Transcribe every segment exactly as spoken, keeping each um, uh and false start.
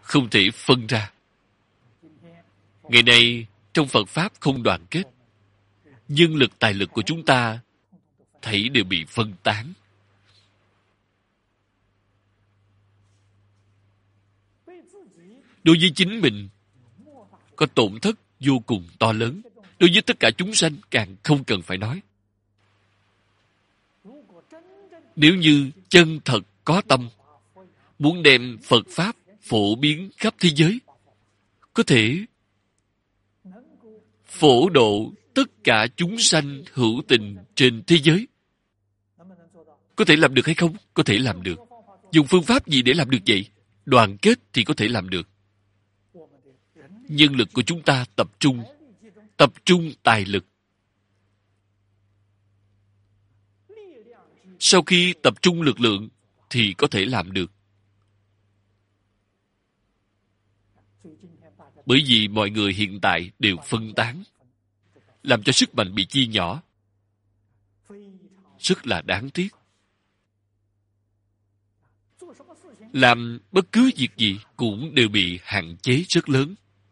không thể phân ra. Ngày nay, trong Phật Pháp không đoàn kết. Nhân lực tài lực của chúng ta thảy đều bị phân tán. Đối với chính mình có tổn thất vô cùng to lớn. Đối với tất cả chúng sanh càng không cần phải nói. Nếu như chân thật có tâm, muốn đem Phật Pháp phổ biến khắp thế giới, có thể phổ độ tất cả chúng sanh hữu tình trên thế giới. Có thể làm được hay không? Có thể làm được. Dùng phương pháp gì để làm được vậy? Đoàn kết thì có thể làm được. Nhân lực của chúng ta tập trung, tập trung tài lực. Sau khi tập trung lực lượng thì có thể làm được. Bởi vì mọi người hiện tại đều phân tán, làm cho sức mạnh bị chia nhỏ. Rất là đáng tiếc. Làm bất cứ việc gì cũng đều bị hạn chế rất lớn.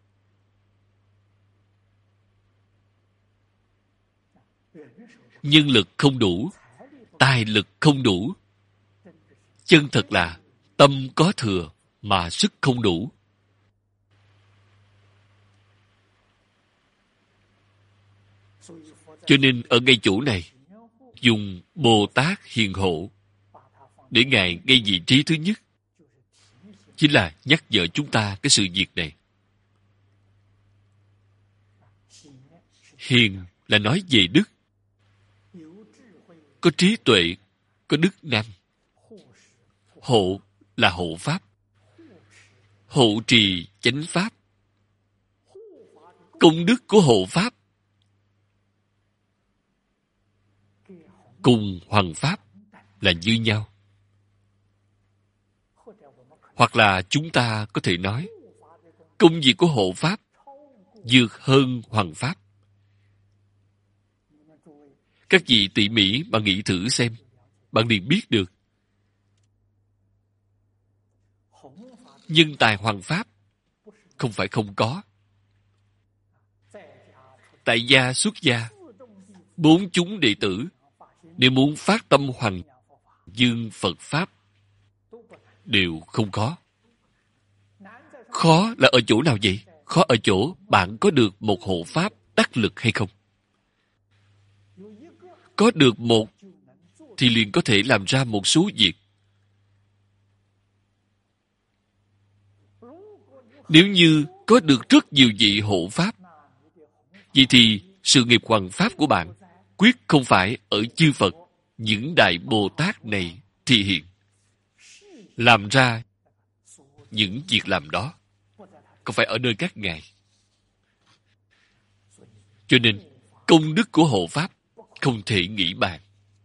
Nhân lực không đủ, tài lực không đủ. Chân thật là tâm có thừa mà sức không đủ. Cho nên ở ngay chỗ này, dùng Bồ Tát hiền hộ để Ngài ngay vị trí thứ nhất, chính là nhắc nhở chúng ta cái sự việc này. Hiền là nói về đức. Có trí tuệ, có đức năng. Hộ là hộ pháp. Hộ trì chánh pháp. Công đức của hộ pháp cùng hoằng pháp là như nhau. Hoặc là chúng ta có thể nói công việc của hộ pháp vượt hơn hoằng pháp. Các vị tỉ mỉ mà nghĩ thử xem, bạn liền biết được. Nhân tài hoằng pháp không phải không có. Tại gia xuất gia, bốn chúng đệ tử, nếu muốn phát tâm hoằng dương Phật Pháp, đều không có. Khó là ở chỗ nào vậy? Khó ở chỗ bạn có được một hộ pháp đắc lực hay không? Có được một thì liền có thể làm ra một số việc. Nếu như có được rất nhiều vị hộ pháp, vậy thì sự nghiệp hoằng pháp của bạn quyết không phải ở chư Phật, những đại Bồ Tát này thị hiện. Làm ra những việc làm đó, không phải ở nơi các ngài. Cho nên, công đức của hộ pháp không thể nghĩ bàn.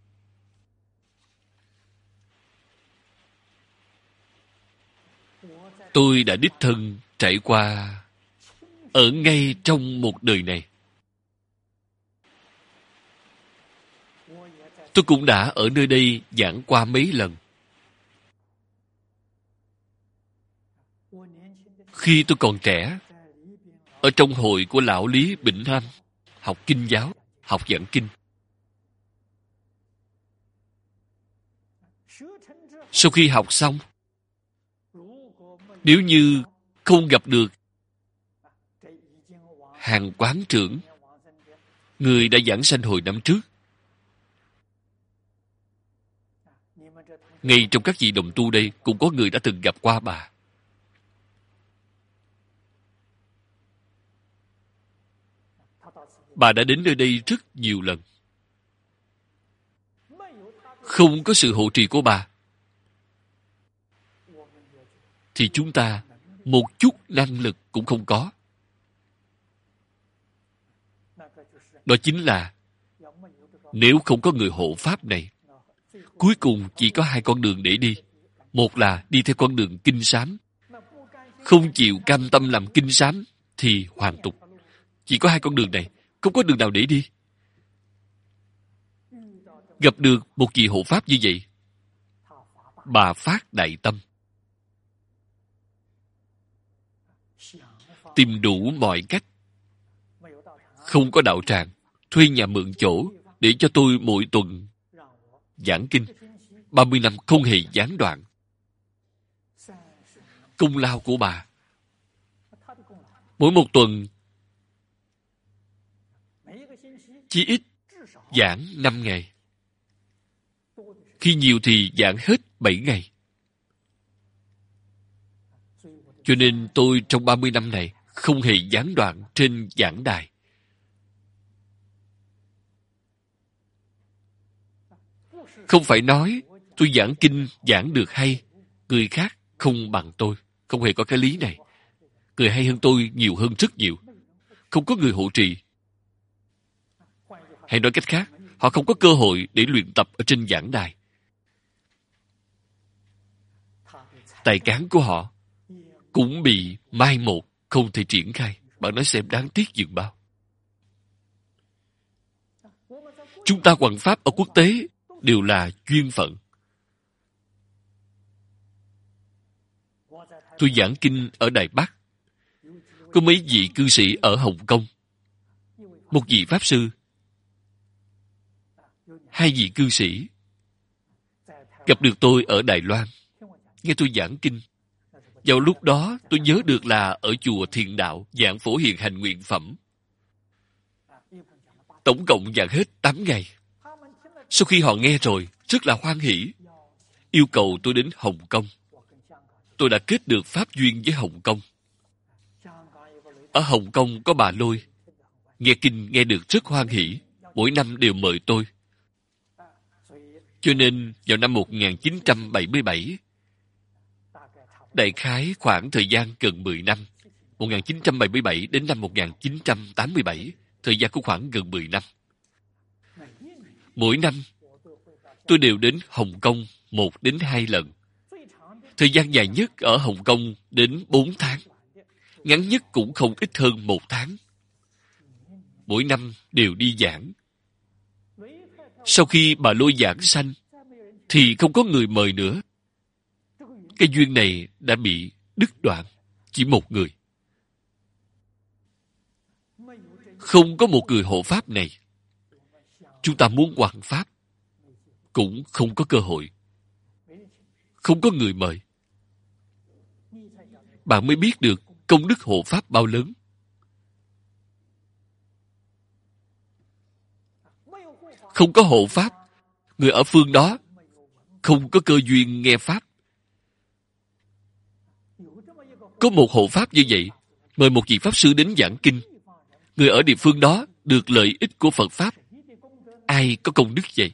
Tôi đã đích thân trải qua ở ngay trong một đời này. Tôi cũng đã ở nơi đây giảng qua mấy lần. Khi tôi còn trẻ, ở trong hội của lão Lý Bỉnh Nam, học kinh giáo, học giảng kinh. Sau khi học xong, nếu như không gặp được hàng quán trưởng, người đã giảng sanh hồi năm trước, ngay trong các vị đồng tu đây cũng có người đã từng gặp qua bà. Bà đã đến nơi đây rất nhiều lần. Không có sự hộ trì của bà, thì chúng ta một chút năng lực cũng không có. Đó chính là nếu không có người hộ pháp này, cuối cùng chỉ có hai con đường để đi. Một là đi theo con đường kinh sám. Không chịu cam tâm làm kinh sám thì hoàn tục. Chỉ có hai con đường này, không có đường nào để đi. Gặp được một vị hộ pháp như vậy, bà phát đại tâm. tìm đủ mọi cách. Không có đạo tràng, thuê nhà mượn chỗ để cho tôi mỗi tuần giảng kinh. ba mươi năm không hề gián đoạn. Công lao của bà, mỗi một tuần chỉ ít giảng năm ngày. Khi nhiều thì giảng hết bảy ngày. Cho nên tôi trong ba mươi năm này không hề gián đoạn trên giảng đài. Không phải nói tôi giảng kinh giảng được hay, người khác không bằng tôi. Không hề có cái lý này. Người hay hơn tôi nhiều hơn rất nhiều. Không có người hộ trì. Hay nói cách khác, họ không có cơ hội để luyện tập ở trên giảng đài. Tài cán của họ cũng bị mai một, không thể triển khai. Bạn nói xem đáng tiếc dường bao. Chúng ta hoằng pháp ở quốc tế đều là duyên phận. Tôi giảng kinh ở Đài Bắc. Có mấy vị cư sĩ ở Hồng Kông. Một vị Pháp Sư. Hai vị cư sĩ. Gặp được tôi ở Đài Loan. Nghe tôi giảng kinh. Vào lúc đó tôi nhớ được là ở chùa Thiền Đạo giảng Phổ Hiền Hành Nguyện Phẩm. Tổng cộng giảng hết tám ngày. Sau khi họ nghe rồi, rất là hoan hỷ. Yêu cầu tôi đến Hồng Kông. Tôi đã kết được pháp duyên với Hồng Kông. Ở Hồng Kông có bà Lôi. Nghe kinh nghe được rất hoan hỷ. Mỗi năm đều mời tôi. Cho nên vào năm một nghìn chín trăm bảy mươi bảy, đại khái khoảng thời gian gần mười năm, một nghìn chín trăm bảy mươi bảy đến năm một nghìn chín trăm tám mươi bảy, thời gian cũng khoảng gần mười năm. Mỗi năm, tôi đều đến Hồng Kông một đến hai lần. Thời gian dài nhất ở Hồng Kông đến bốn tháng. Ngắn nhất cũng không ít hơn một tháng. Mỗi năm đều đi giảng. Sau khi bà Lôi giảng sanh, thì không có người mời nữa. Cái duyên này đã bị đứt đoạn. Chỉ một người. Không có một người hộ pháp này. Chúng ta muốn hoằng pháp, cũng không có cơ hội. Không có người mời. Bạn mới biết được công đức hộ pháp bao lớn. Không có hộ pháp, người ở phương đó không có cơ duyên nghe pháp. Có một hộ pháp như vậy, mời một vị Pháp Sư đến giảng kinh. Người ở địa phương đó được lợi ích của Phật Pháp. Ai có công đức vậy?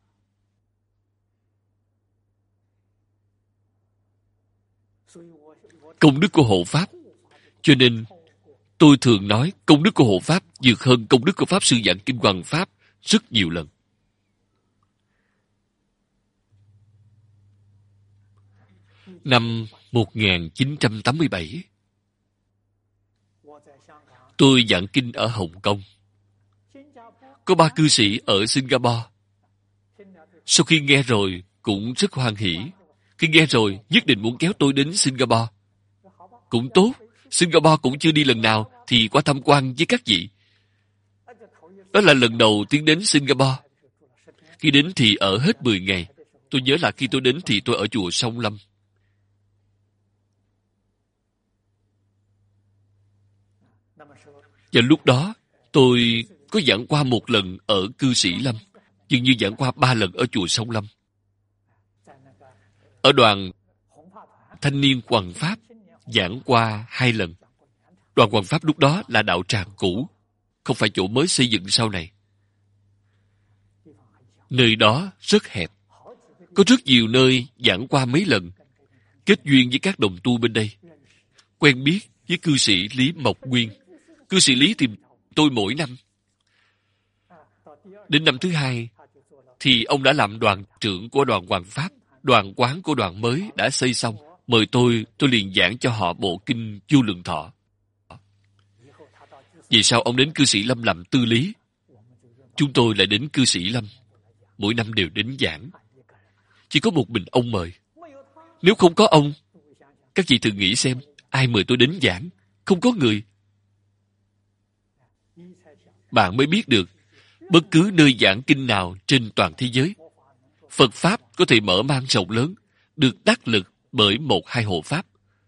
Công đức của hộ Pháp. Cho nên, tôi thường nói công đức của hộ Pháp vượt hơn công đức của Pháp Sư giảng kinh hoằng Pháp rất nhiều lần. Năm một nghìn chín trăm tám mươi bảy, tôi giảng kinh ở Hồng Kông. Có ba cư sĩ ở Singapore. Sau khi nghe rồi, cũng rất hoan hỷ. Khi nghe rồi, nhất định muốn kéo tôi đến Singapore. Cũng tốt, Singapore cũng chưa đi lần nào, thì qua tham quan với các vị. Đó là lần đầu tiến đến Singapore. Khi đến thì ở hết mười ngày. Tôi nhớ là khi tôi đến thì tôi ở chùa Sông Lâm. Và lúc đó, tôi có giảng qua một lần ở Cư Sĩ Lâm, dường như giảng qua ba lần ở chùa Sông Lâm. Ở đoàn Thanh niên hoằng Pháp, giảng qua hai lần. Đoàn hoằng Pháp lúc đó là đạo tràng cũ, không phải chỗ mới xây dựng sau này. Nơi đó rất hẹp. Có rất nhiều nơi giảng qua mấy lần. Kết duyên với các đồng tu bên đây. Quen biết với cư sĩ Lý Mộc Nguyên. Cư sĩ Lý tìm tôi mỗi năm. Đến năm thứ hai, thì ông đã làm đoàn trưởng của đoàn hoằng Pháp. Đoàn quán của đoàn mới đã xây xong. Mời tôi, tôi liền giảng cho họ bộ kinh Vô Lượng Thọ. Vì sao ông đến Cư Sĩ Lâm làm tư lý? Chúng tôi lại đến Cư Sĩ Lâm. Mỗi năm đều đến giảng. Chỉ có một mình ông mời. Nếu không có ông, các vị thử nghĩ xem, ai mời tôi đến giảng? không có người. Bạn mới biết được, bất cứ nơi giảng kinh nào trên toàn thế giới, Phật Pháp có thể mở mang rộng lớn, được đắc lực bởi một hai hộ Pháp.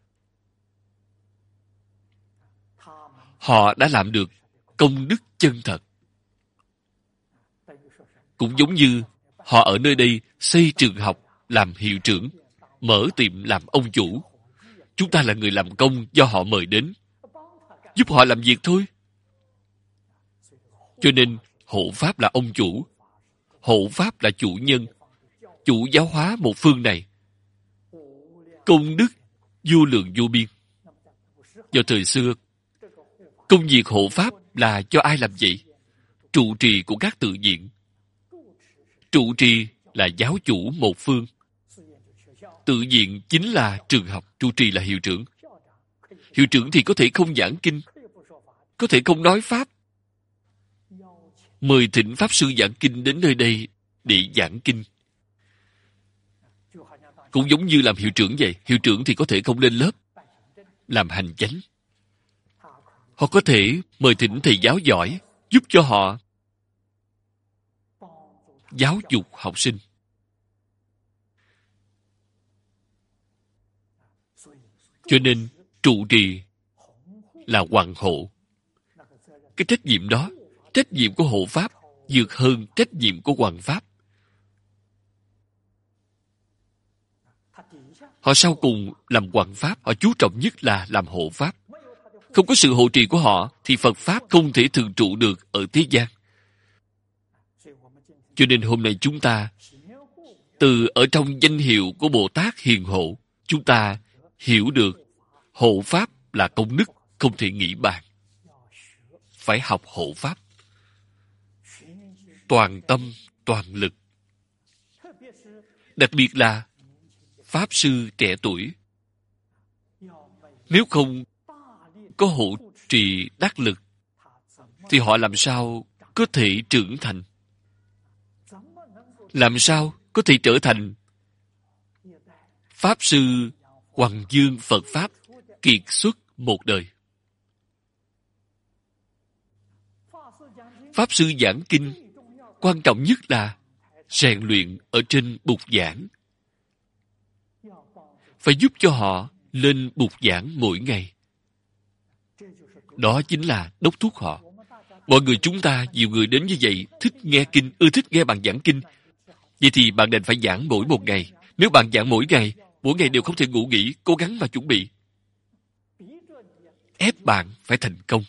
Họ đã làm được công đức chân thật. Cũng giống như họ ở nơi đây xây trường học, làm hiệu trưởng, mở tiệm làm ông chủ. Chúng ta là người làm công do họ mời đến, giúp họ làm việc thôi. Cho nên, hộ Pháp là ông chủ, hộ Pháp là chủ nhân, chủ giáo hóa một phương này. Công đức vô lượng vô biên. Do thời xưa, công việc hộ Pháp là cho ai làm vậy? Trụ trì của các tự viện. Trụ trì là giáo chủ một phương. Tự viện chính là trường học, trụ trì là hiệu trưởng. Hiệu trưởng thì có thể không giảng kinh, có thể không nói Pháp. Mời thỉnh Pháp Sư giảng kinh đến nơi đây để giảng kinh. Cũng giống như làm hiệu trưởng vậy. Hiệu trưởng thì có thể không lên lớp, làm hành chánh. Họ có thể mời thỉnh thầy giáo giỏi, giúp cho họ giáo dục học sinh. Cho nên, trụ trì là hoàng hộ. Cái trách nhiệm đó, trách nhiệm của hộ Pháp vượt hơn trách nhiệm của hoàng Pháp. Họ sau cùng làm hoàng Pháp, họ chú trọng nhất là làm hộ Pháp. Không có sự hộ trì của họ, thì Phật Pháp không thể thường trụ được ở thế gian. Cho nên hôm nay chúng ta, từ ở trong danh hiệu của Bồ Tát Hiền Hộ, chúng ta hiểu được hộ Pháp là công đức không thể nghĩ bàn. Phải học hộ Pháp. Toàn tâm, toàn lực. Đặc biệt là Pháp Sư trẻ tuổi. Nếu không có hộ trì đắc lực, thì họ làm sao có thể trưởng thành? Làm sao có thể trở thành Pháp Sư Hoằng Dương Phật Pháp kiệt xuất một đời? Pháp Sư giảng kinh, quan trọng nhất là rèn luyện ở trên bục giảng. Phải giúp cho họ lên bục giảng mỗi ngày. Đó chính là đốc thúc họ. Mọi người chúng ta, nhiều người đến như vậy, thích nghe kinh, ưa thích nghe bạn giảng kinh. Vậy thì bạn đành phải giảng mỗi một ngày. Nếu bạn giảng mỗi ngày, mỗi ngày đều không thể ngủ nghỉ, cố gắng mà chuẩn bị. Ép bạn phải thành công.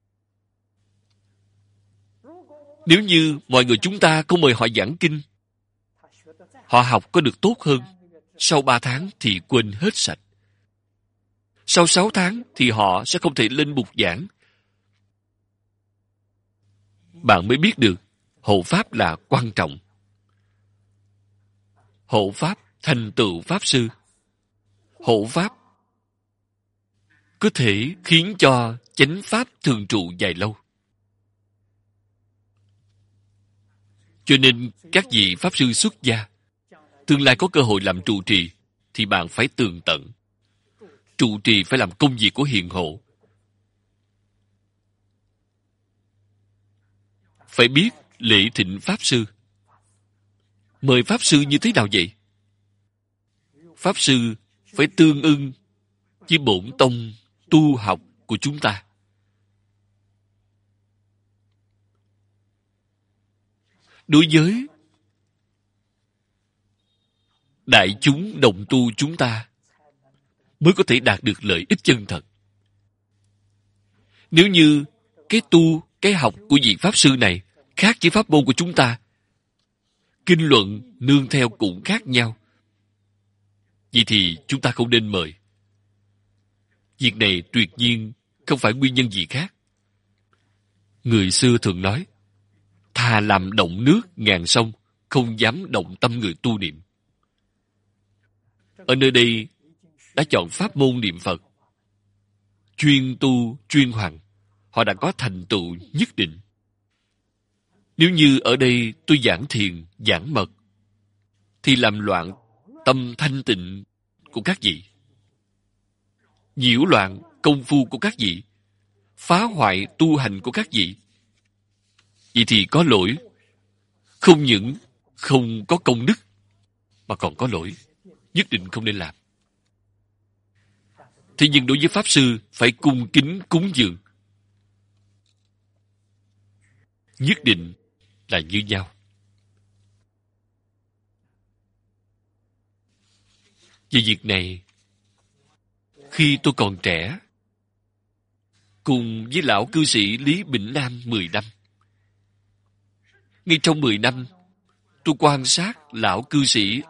Nếu như mọi người chúng ta không mời họ giảng kinh, họ học có được tốt hơn. Sau ba tháng thì quên hết sạch. Sau sáu tháng thì họ sẽ không thể lên bục giảng. Bạn mới biết được hộ Pháp là quan trọng. Hộ Pháp thành tựu Pháp Sư. Hộ Pháp có thể khiến cho chánh Pháp thường trụ dài lâu. Cho nên các vị Pháp Sư xuất gia, tương lai có cơ hội làm trụ trì, thì bạn phải tường tận. Trụ trì phải làm công việc của hiền hộ. Phải biết lễ thỉnh Pháp Sư. Mời Pháp Sư như thế nào vậy? Pháp Sư phải tương ưng với bổn tông tu học của chúng ta. Đối với đại chúng đồng tu chúng ta mới có thể đạt được lợi ích chân thật. Nếu như cái tu, cái học của vị Pháp Sư này khác với pháp môn của chúng ta, kinh luận nương theo cũng khác nhau, vậy thì chúng ta không nên mời. Việc này tuyệt nhiên không phải nguyên nhân gì khác. Người xưa thường nói, thà làm động nước ngàn sông, không dám động tâm người tu niệm. Ở nơi đây đã chọn pháp môn niệm Phật, chuyên tu, chuyên hoằng. Họ đã có thành tựu nhất định. Nếu như ở đây tôi giảng thiền, giảng mật, thì làm loạn tâm thanh tịnh của các vị, nhiễu loạn công phu của các vị, phá hoại tu hành của các vị. Vậy thì có lỗi. Không những không có công đức, mà còn có lỗi. Nhất định không nên làm. Thế nhưng đối với Pháp Sư, phải cung kính cúng dường. Nhất định là như nhau. Về việc này, khi tôi còn trẻ, cùng với lão cư sĩ Lý Bỉnh Nam mười năm. Ngay trong mười năm, tôi quan sát lão cư sĩ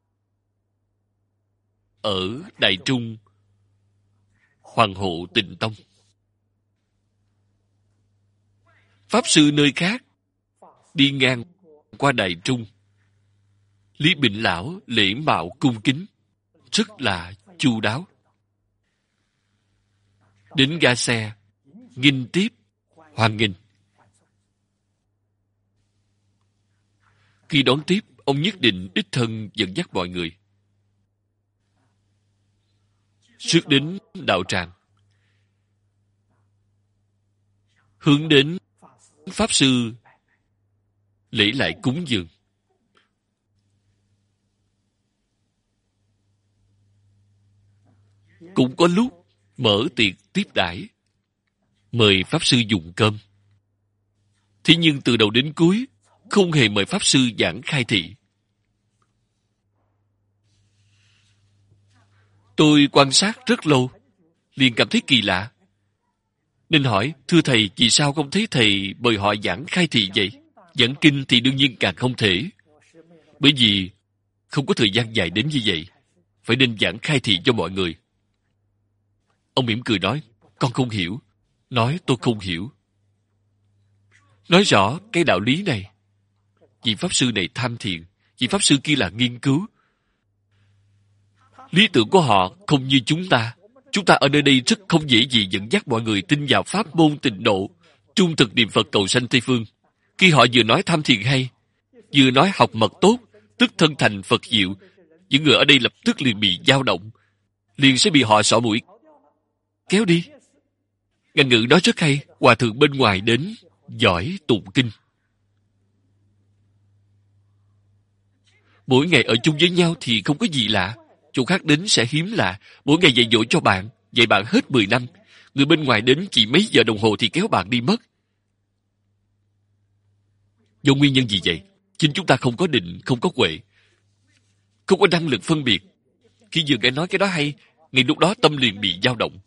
ở Đại Trung Hoàng Hộ Tịnh Tông. Pháp sư nơi khác đi ngang qua Đại Trung, Lý Bỉnh lão lễ mạo cung kính, rất là chu đáo. Đến ga xe, nghênh tiếp, hoan nghênh. Khi đón tiếp, ông nhất định đích thân dẫn dắt mọi người. Rước đến đạo tràng, hướng đến Pháp Sư lễ lại cúng dường. Cũng có lúc mở tiệc tiếp đãi, mời Pháp Sư dùng cơm. Thế nhưng từ đầu đến cuối, không hề mời Pháp Sư giảng khai thị. Tôi quan sát rất lâu, liền cảm thấy kỳ lạ. Nên hỏi, thưa thầy, vì sao không thấy thầy mời họ giảng khai thị vậy? Giảng kinh thì đương nhiên càng không thể. Bởi vì không có thời gian dài đến như vậy. Phải nên giảng khai thị cho mọi người. Ông mỉm cười nói, con không hiểu. Nói tôi không hiểu. Nói rõ cái đạo lý này. Vị Pháp Sư này tham thiền, vị Pháp Sư kia là nghiên cứu. Lý tưởng của họ không như chúng ta. Chúng ta ở nơi đây rất không dễ gì dẫn dắt mọi người tin vào pháp môn tịnh độ, trung thực niệm Phật cầu sanh Tây Phương. Khi họ vừa nói tham thiền hay, vừa nói học mật tốt, tức thân thành Phật diệu, những người ở đây lập tức liền bị dao động, liền sẽ bị họ xỏ mũi kéo đi. Ngạn ngữ nói rất hay, hòa thượng bên ngoài đến giỏi tụng kinh. Mỗi ngày ở chung với nhau thì không có gì lạ, chỗ khác đến sẽ hiếm lạ. Mỗi ngày dạy dỗ cho bạn, dạy bạn hết mười năm, người bên ngoài đến chỉ mấy giờ đồng hồ thì kéo bạn đi mất. Do nguyên nhân gì vậy? Chính chúng ta không có định, không có huệ, không có năng lực phân biệt. Khi vừa nghe nói cái đó hay, ngay lúc đó tâm liền bị dao động.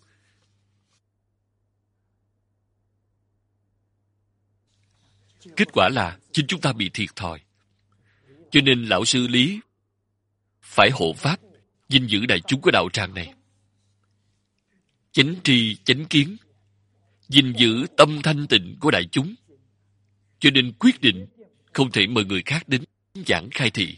Kết quả là chính chúng ta bị thiệt thòi. Cho nên lão sư Lý phải hộ pháp, gìn giữ đại chúng của đạo tràng này. Chánh tri, chánh kiến, gìn giữ tâm thanh tịnh của đại chúng. Cho nên quyết định không thể mời người khác đến giảng khai thị.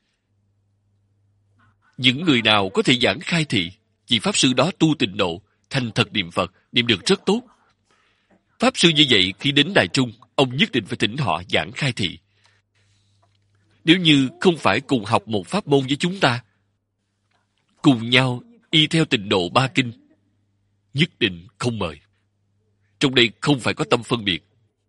Những người nào có thể giảng khai thị, vì Pháp Sư đó tu tịnh độ, thành thật niệm Phật, niệm được rất tốt. Pháp Sư như vậy khi đến Đại Trung, ông nhất định phải thỉnh họ giảng khai thị. Nếu như không phải cùng học một pháp môn với chúng ta, cùng nhau y theo tịnh độ ba kinh, nhất định không mời. Trong đây không phải có tâm phân biệt.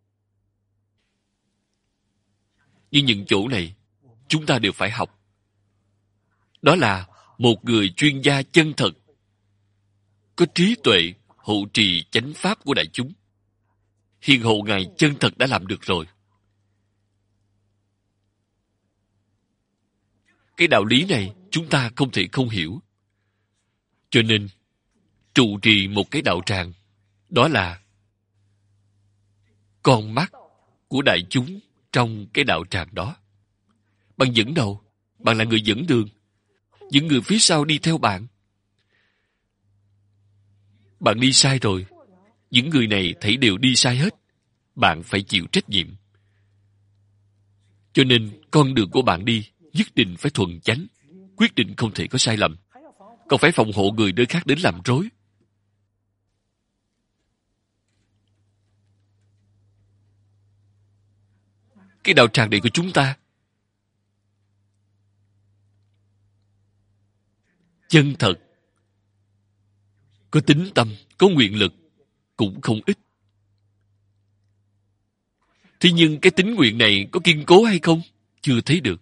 Nhưng những chỗ này, chúng ta đều phải học. Đó là một người chuyên gia chân thật, có trí tuệ, hộ trì chánh pháp của đại chúng. Hiền hộ Ngài chân thật đã làm được rồi. Cái đạo lý này chúng ta không thể không hiểu. Cho nên, trụ trì một cái đạo tràng, đó là con mắt của đại chúng trong cái đạo tràng đó. Bạn dẫn đầu, bạn là người dẫn đường. Những người phía sau đi theo bạn. Bạn đi sai rồi, những người này thấy đều đi sai hết. Bạn phải chịu trách nhiệm. Cho nên, con đường của bạn đi nhất định phải thuần chánh, quyết định không thể có sai lầm. Còn phải phòng hộ người nơi khác đến làm rối. Cái đạo tràng này của chúng ta, chân thật, có tín tâm, có nguyện lực cũng không ít. Thế nhưng cái tín nguyện này có kiên cố hay không? Chưa thấy được.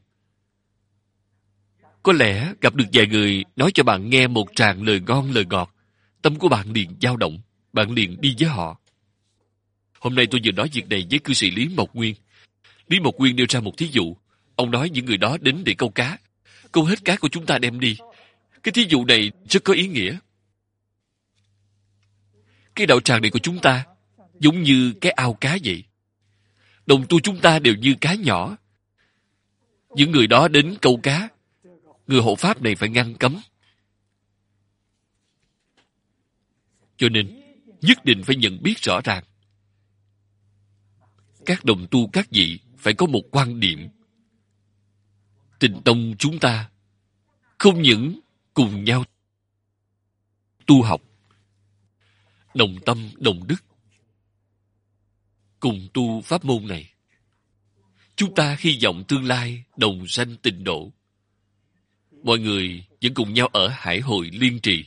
Có lẽ gặp được vài người nói cho bạn nghe một tràng lời ngon lời ngọt, tâm của bạn liền dao động, bạn liền đi với họ. Hôm nay tôi vừa nói việc này với cư sĩ Lý Mộc Nguyên. Lý Mộc Nguyên nêu ra một thí dụ. Ông nói những người đó đến để câu cá. Câu hết cá của chúng ta đem đi. Cái thí dụ này rất có ý nghĩa. Cái đạo tràng này của chúng ta giống như cái ao cá vậy. Đồng tu chúng ta đều như cá nhỏ. Những người đó đến câu cá, người hộ pháp này phải ngăn cấm. Cho nên, nhất định phải nhận biết rõ ràng. Các đồng tu các vị phải có một quan điểm. Tịnh tông chúng ta không những cùng nhau tu học, đồng tâm đồng đức, cùng tu pháp môn này. Chúng ta hy vọng tương lai đồng sanh tịnh độ. Mọi người vẫn cùng nhau ở hải hội liên trì.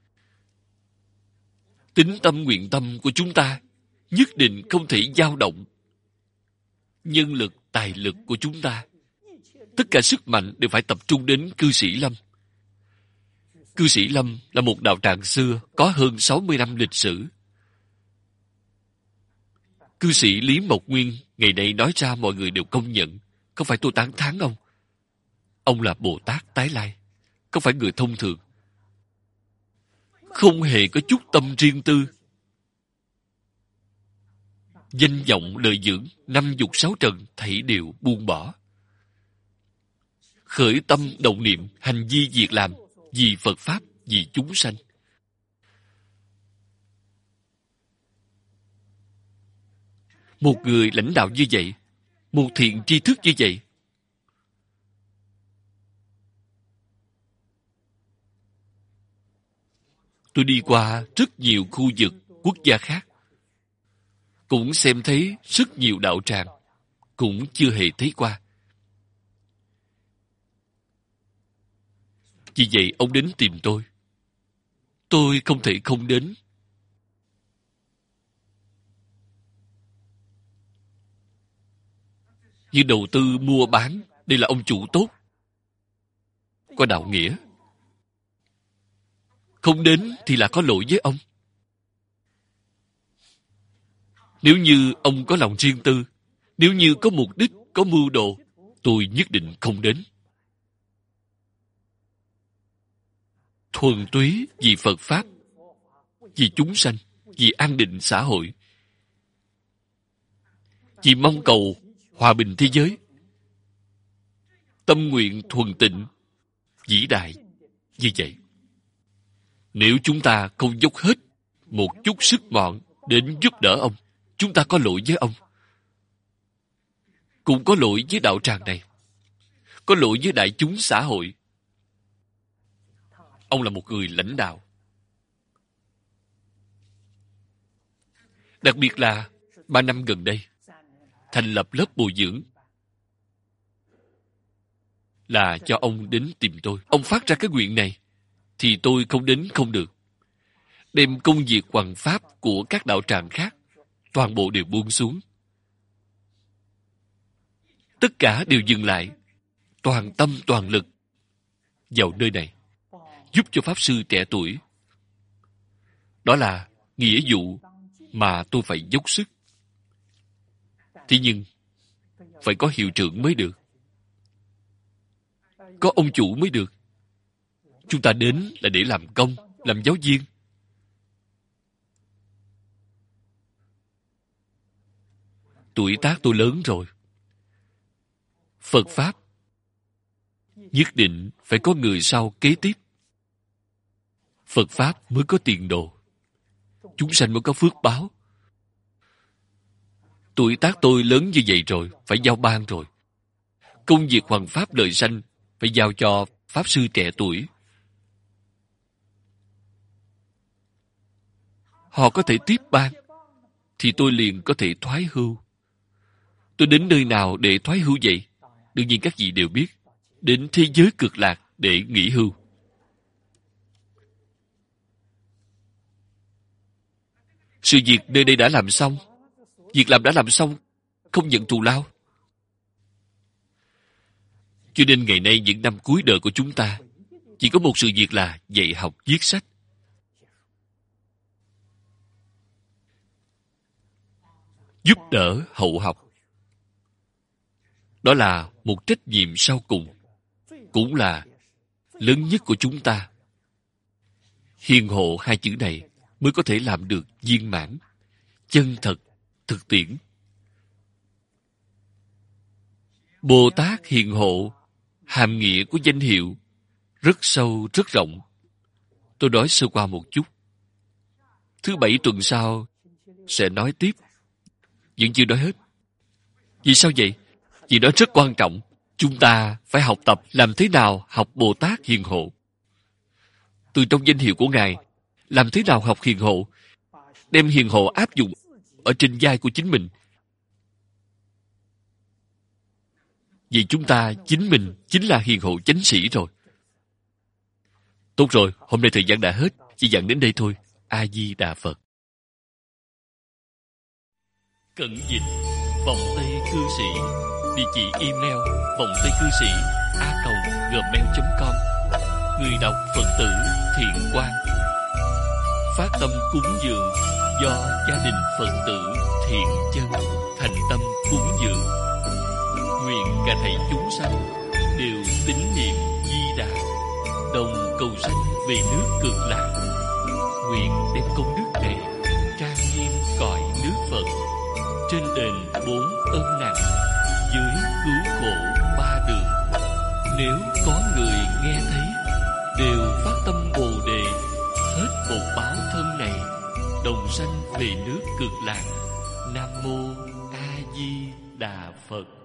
Tín tâm nguyện tâm của chúng ta nhất định không thể dao động. Nhân lực, tài lực của chúng ta, tất cả sức mạnh đều phải tập trung đến cư sĩ Lâm. Cư sĩ Lâm là một đạo tràng xưa có hơn sáu mươi năm lịch sử. Cư sĩ Lý Mộc Nguyên ngày nay nói ra mọi người đều công nhận. Không phải tôi tán thán ông. Ông là Bồ Tát tái lai, không phải người thông thường. Không hề có chút tâm riêng tư. Danh vọng lợi dưỡng, năm dục sáu trần thảy đều buông bỏ. Khởi tâm động niệm, hành vi việc làm vì Phật Pháp, vì chúng sanh. Một người lãnh đạo như vậy, một thiện tri thức như vậy, tôi đi qua rất nhiều khu vực, quốc gia khác, cũng xem thấy rất nhiều đạo tràng, cũng chưa hề thấy qua. Vì vậy ông đến tìm tôi. Tôi không thể không đến. Như đầu tư mua bán, đây là ông chủ tốt, có đạo nghĩa. Không đến thì là có lỗi với ông. Nếu như ông có lòng riêng tư, nếu như có mục đích, có mưu đồ, tôi nhất định không đến. Thuần túy vì Phật Pháp, vì chúng sanh, vì an định xã hội, vì mong cầu hòa bình thế giới. Tâm nguyện thuần tịnh, vĩ đại như vậy. Nếu chúng ta không dốc hết một chút sức mọn đến giúp đỡ ông, chúng ta có lỗi với ông. Cũng có lỗi với đạo tràng này. Có lỗi với đại chúng xã hội. Ông là một người lãnh đạo. Đặc biệt là ba năm gần đây, thành lập lớp bồi dưỡng là cho ông đến tìm tôi. Ông phát ra cái nguyện này, thì tôi không đến không được. Đem công việc hoằng pháp của các đạo tràng khác, toàn bộ đều buông xuống. Tất cả đều dừng lại, toàn tâm toàn lực vào nơi này, giúp cho Pháp Sư trẻ tuổi. Đó là nghĩa vụ mà tôi phải dốc sức. Thế nhưng, phải có hiệu trưởng mới được. Có ông chủ mới được. Chúng ta đến là để làm công, làm giáo viên. Tuổi tác tôi lớn rồi. Phật Pháp nhất định phải có người sau kế tiếp. Phật Pháp mới có tiền đồ. Chúng sanh mới có phước báo. Tuổi tác tôi lớn như vậy rồi, phải giao ban rồi. Công việc hoằng pháp lợi sanh phải giao cho Pháp Sư trẻ tuổi. Họ có thể tiếp ban, thì tôi liền có thể thoái hưu. Tôi đến nơi nào để thoái hưu vậy? Đương nhiên các vị đều biết. Đến thế giới cực lạc để nghỉ hưu. Sự việc nơi đây đã làm xong. Việc làm đã làm xong, không nhận thù lao. Cho nên ngày nay những năm cuối đời của chúng ta chỉ có một sự việc là dạy học viết sách. Giúp đỡ hậu học. Đó là một trách nhiệm sau cùng, cũng là lớn nhất của chúng ta. Hiền hộ hai chữ này mới có thể làm được viên mãn, chân thật, thực tiễn. Bồ Tát Hiền Hộ, hàm nghĩa của danh hiệu rất sâu, rất rộng. Tôi nói sơ qua một chút. Thứ bảy tuần sau sẽ nói tiếp. Vẫn chưa nói hết. Vì sao vậy? Vì đó rất quan trọng. Chúng ta phải học tập làm thế nào học Bồ Tát Hiền Hộ. Từ trong danh hiệu của Ngài, làm thế nào học hiền hộ, đem hiền hộ áp dụng ở trên vai của chính mình. Vì chúng ta chính mình chính là hiền hộ chánh sĩ rồi. Tốt rồi, hôm nay thời gian đã hết, chỉ dặn đến đây thôi. A Di Đà Phật. Cẩn dịch vọng tây cư sĩ, địa chỉ email vọng tây cư sĩ a còng gmail chấm com. Người đọc Phật tử Thiện Quang. Phát tâm cúng dường do gia đình Phật tử Thiện Chân thành tâm cúng dường. Nguyện cả thảy chúng sanh đều tín niệm Di Đà, đồng cầu sanh về nước Cực Lạc. Nguyện đem công đức này trang nghiêm cõi nước Phật, trên đền bốn ân nặng, dưới cứu khổ ba đường. Nếu có người nghe thấy đều phát tâm Bồ Đề, hết một báo thân này, đồng sanh về nước Cực Lạc. Nam mô A Di Đà Phật.